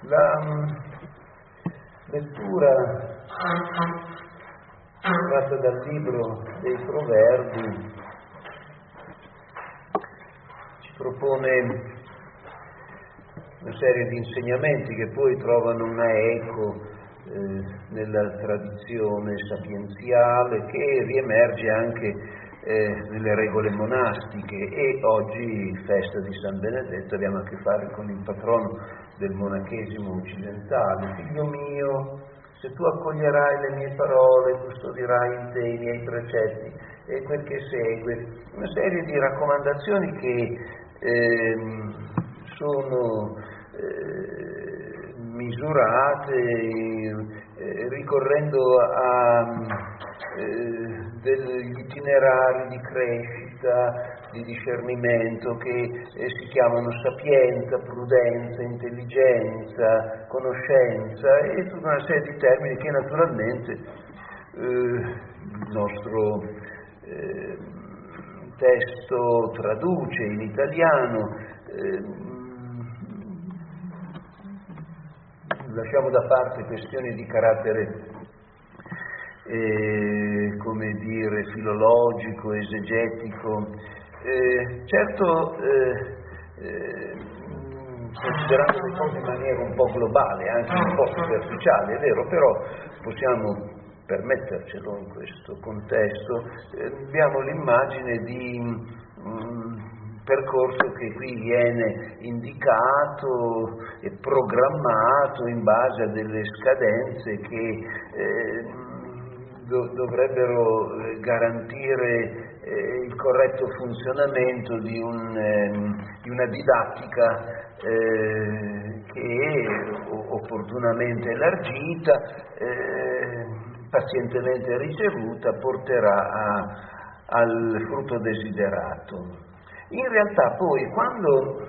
La lettura tratta dal libro dei Proverbi ci propone una serie di insegnamenti che poi trovano una eco nella tradizione sapienziale, che riemerge anche nelle regole monastiche. E oggi, festa di San Benedetto, abbiamo a che fare con il patrono del monachesimo occidentale. Figlio mio, se tu accoglierai le mie parole, custodirai in te i miei precetti e quel che segue, una serie di raccomandazioni che sono misurate ricorrendo a degli itinerari di crescita, di discernimento che si chiamano sapienza, prudenza, intelligenza, conoscenza e tutta una serie di termini che naturalmente il nostro testo traduce in italiano. Lasciamo da parte questioni di carattere come dire filologico, esegetico, certo considerando le cose in maniera un po' globale, anche un po' superficiale, è vero, però possiamo permettercelo in questo contesto. Abbiamo l'immagine di percorso che qui viene indicato e programmato in base a delle scadenze che dovrebbero garantire il corretto funzionamento di una didattica che, opportunamente elargita, pazientemente ricevuta, porterà al frutto desiderato. In realtà poi, quando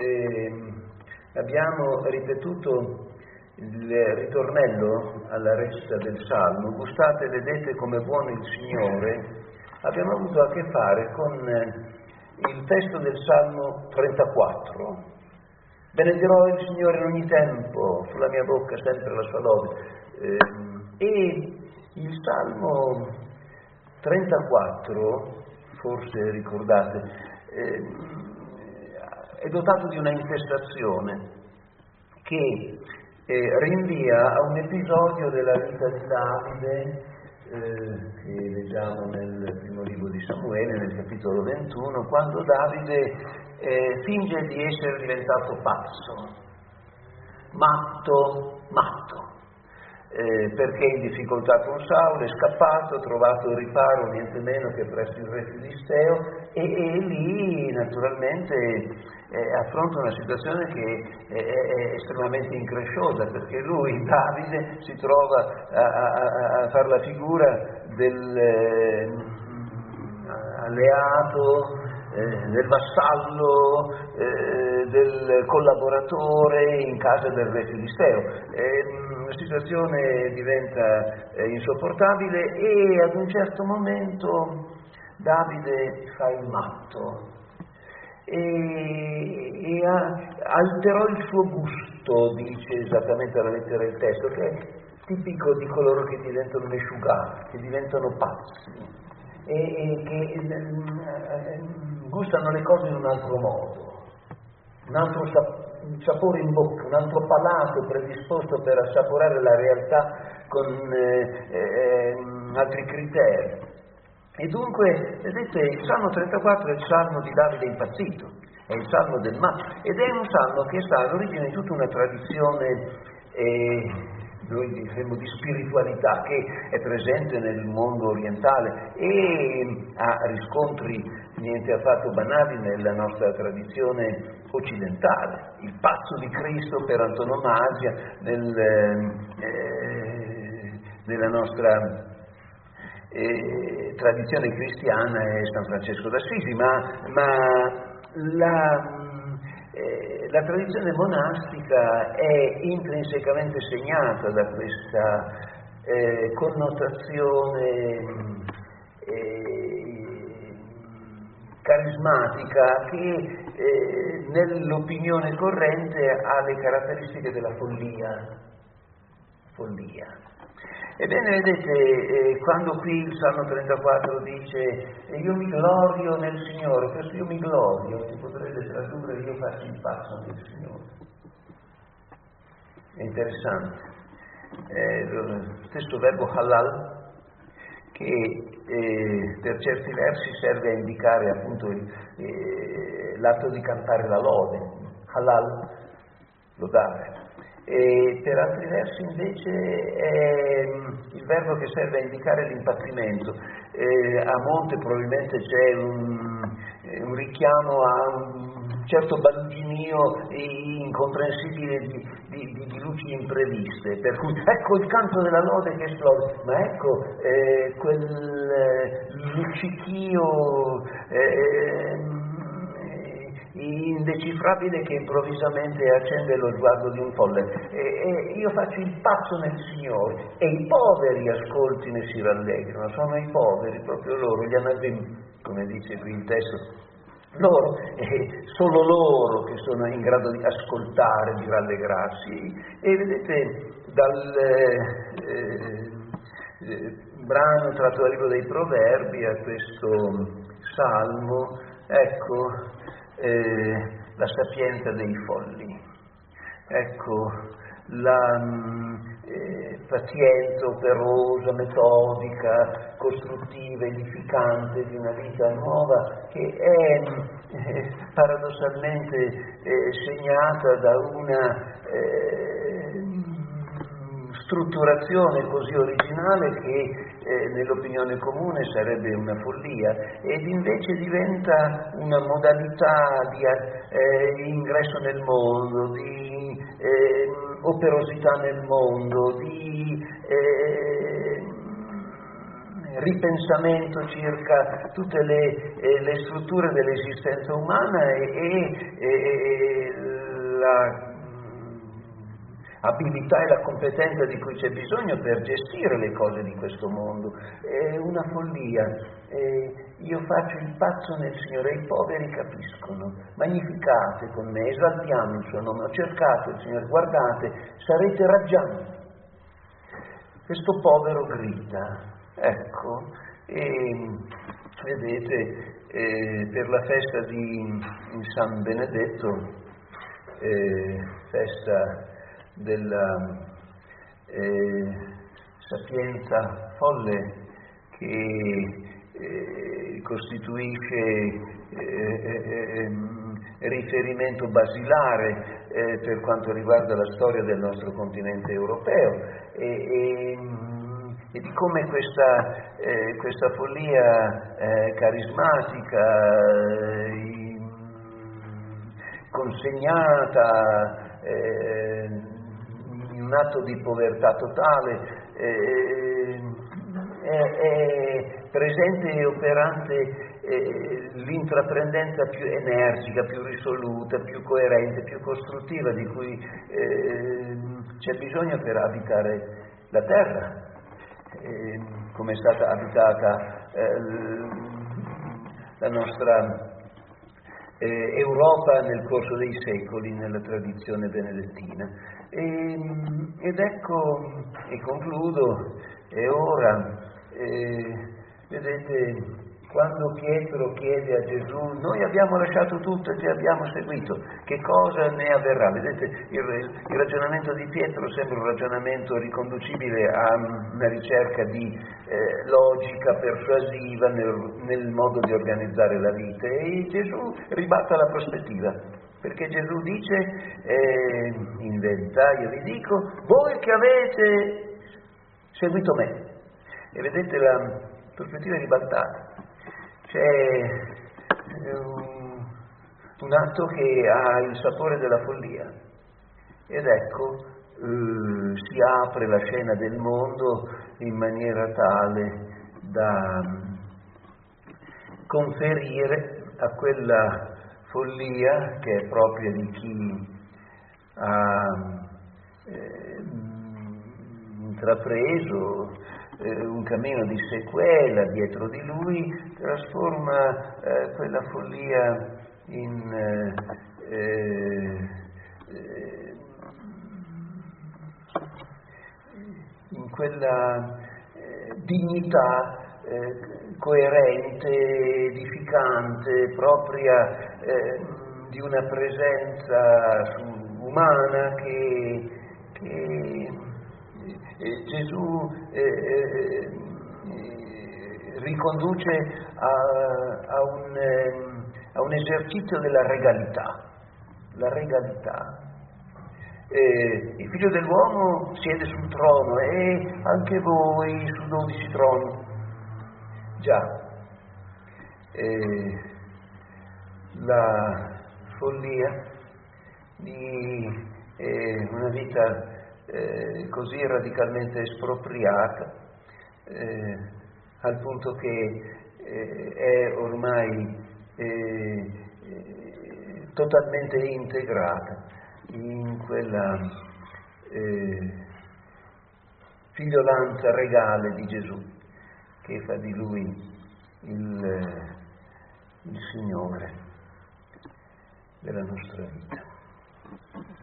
abbiamo ripetuto il ritornello alla recita del Salmo, gustate e vedete come è buono il Signore, abbiamo avuto a che fare con il testo del Salmo 34. Benedirò il Signore in ogni tempo, sulla mia bocca sempre la sua lode. E il Salmo 34, forse ricordate, è dotato di una intestazione che rinvia a un episodio della vita di Davide che leggiamo nel primo libro di Samuele, nel capitolo 21, quando Davide finge di essere diventato pazzo, matto, perché in difficoltà con Saulo, è scappato, ha trovato riparo niente meno che presso il re filisteo e lì naturalmente affronta una situazione che è estremamente incresciosa, perché lui, Davide, si trova a fare la figura del alleato, del vassallo, del collaboratore in casa del re filisteo. La situazione diventa insopportabile e ad un certo momento Davide fa il matto e alterò il suo gusto, dice esattamente alla lettera il testo, che è tipico di coloro che diventano mesciugati, che diventano pazzi e che gustano le cose in un altro modo, un altro sapore in bocca, un altro palato predisposto per assaporare la realtà con altri criteri. E dunque, vedete, il Salmo 34 è il Salmo di Davide impazzito, è il Salmo del matto, ed è un Salmo che sta all'origine di tutta una tradizione, noi diremmo di spiritualità, che è presente nel mondo orientale e ha riscontri niente affatto banali nella nostra tradizione occidentale. Il pazzo di Cristo per antonomasia nella nostra tradizione cristiana è San Francesco d'Assisi, ma la tradizione monastica è intrinsecamente segnata da questa connotazione carismatica che nell'opinione corrente ha le caratteristiche della follia. Ebbene, vedete, quando qui il Salmo 34 dice io mi glorio nel Signore, questo io mi glorio si potrebbe tradurre io faccio il passo nel Signore. È interessante. Lo stesso verbo halal, che per certi versi serve a indicare appunto l'atto di cantare la lode, halal, lodare. E per altri versi invece è il verbo che serve a indicare l'impazzimento. A monte probabilmente c'è un richiamo a un certo baluginio incomprensibile di luci impreviste, per cui ecco il canto della lode che esplode, ma ecco quel luccichio indecifrabile che improvvisamente accende lo sguardo di un folle. Io faccio il passo nel Signore e i poveri ascoltino e si rallegrino. Sono i poveri, proprio loro, gli anabim, come dice qui il testo, loro, solo loro che sono in grado di ascoltare, di rallegrarsi. E vedete dal brano tratto dal libro dei Proverbi a questo salmo, ecco la sapienza dei folli, ecco la pazienza operosa, metodica, costruttiva, edificante di una vita nuova che è paradossalmente segnata da una strutturazione così originale che nell'opinione comune sarebbe una follia, ed invece diventa una modalità di ingresso nel mondo, di operosità nel mondo, di ripensamento circa tutte le strutture dell'esistenza umana e la abilità e la competenza di cui c'è bisogno per gestire le cose di questo mondo. È una follia. Io faccio il pazzo nel Signore e i poveri capiscono. Magnificate con me, esaltiamo il suo nome, cercate il Signore, guardate, sarete raggianti. Questo povero grida, ecco, e vedete, per la festa di San Benedetto, festa della sapienza folle che costituisce riferimento basilare per quanto riguarda la storia del nostro continente europeo e di come questa follia carismatica consegnata in un atto di povertà totale è presente e operante l'intraprendenza più energica, più risoluta, più coerente, più costruttiva di cui c'è bisogno per abitare la terra, come è stata abitata la nostra Europa nel corso dei secoli nella tradizione benedettina. Ed ecco, e concludo, e ora, vedete, quando Pietro chiede a Gesù, noi abbiamo lasciato tutto e ti abbiamo seguito, che cosa ne avverrà? Vedete, il ragionamento di Pietro sembra un ragionamento riconducibile a una ricerca di logica persuasiva nel modo di organizzare la vita, e Gesù ribatta la prospettiva, perché Gesù dice, in verità io vi dico, voi che avete seguito me, e vedete la prospettiva è ribaltata. C'è un atto che ha il sapore della follia, ed ecco si apre la scena del mondo in maniera tale da conferire a quella follia che è propria di chi ha intrapreso un cammino di sequela dietro di lui, trasforma quella follia in quella dignità coerente, edificante, propria di una presenza umana che Gesù riconduce a un esercizio della regalità. La regalità. Il figlio dell'uomo siede sul trono e anche voi su 12 troni. Già, la follia di una vita così radicalmente espropriata, al punto che è ormai totalmente integrata in quella figliolanza regale di Gesù, che fa di lui il Signore della nostra vita.